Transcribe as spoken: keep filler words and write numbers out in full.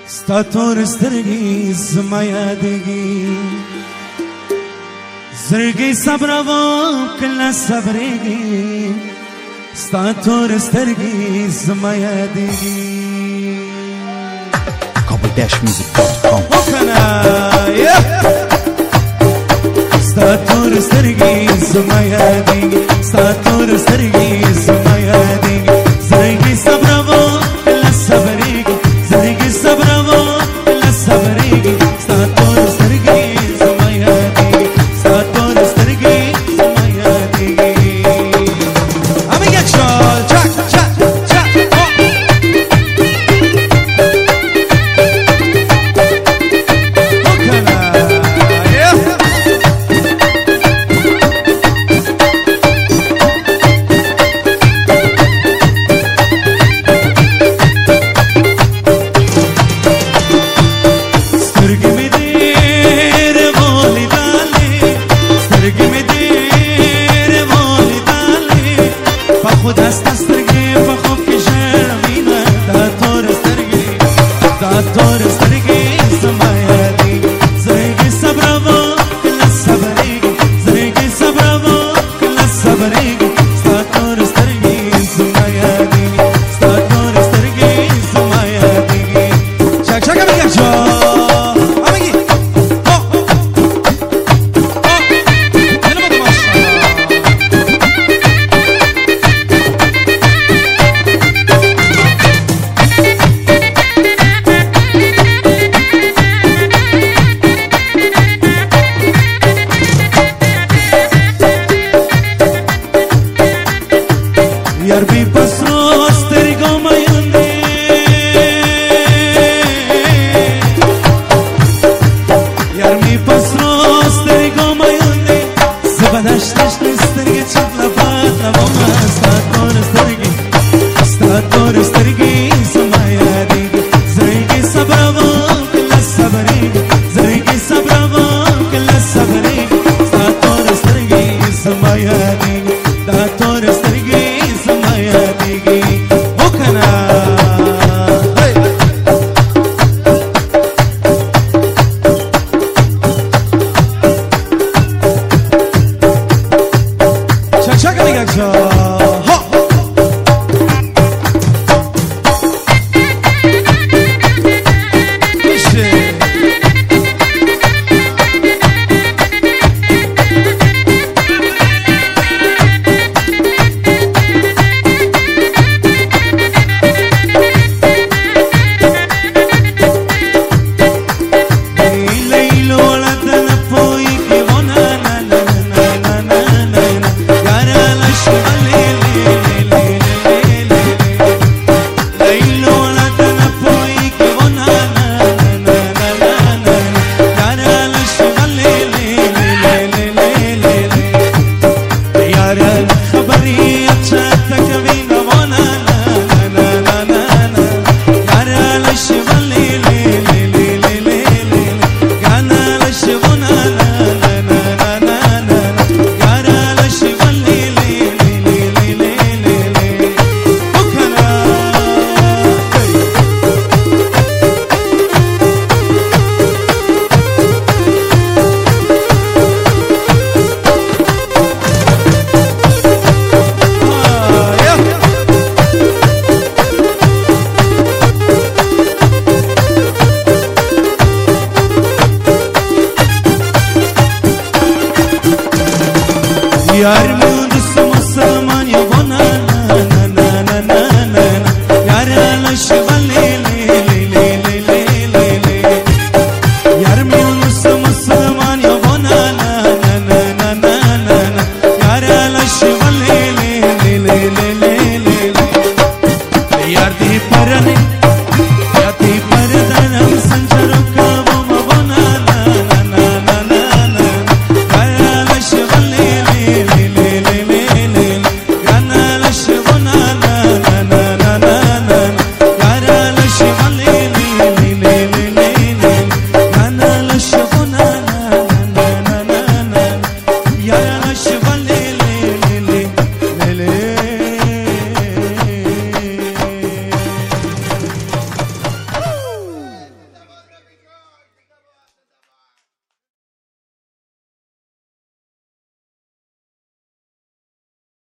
ستاتور سترگی زمایدگی زرگی صبر و کل صبرگی ستاتور سترگی زمایدگی kabel dash music dot com ستاتور سترگی زمایدگی ستاتور سترگی زمایدگی زرگی صبر و کل صبرگی زرگی صبر و کل صبرگی ستاتور سترگی زمایدگی ستاتور سترگی زمایدگی همه یک شال چک چک چک Yar bir pasro stergo mayande Yar mi pasro stergo mayande Zabadash stergi chitla patla voma Stator stergi Stator stergi samayadi Zrigi sabravo kalla sabri Zrigi sabravo kalla sabri Stator stergi samayadi Stator stergi Yar mı musulman ya bana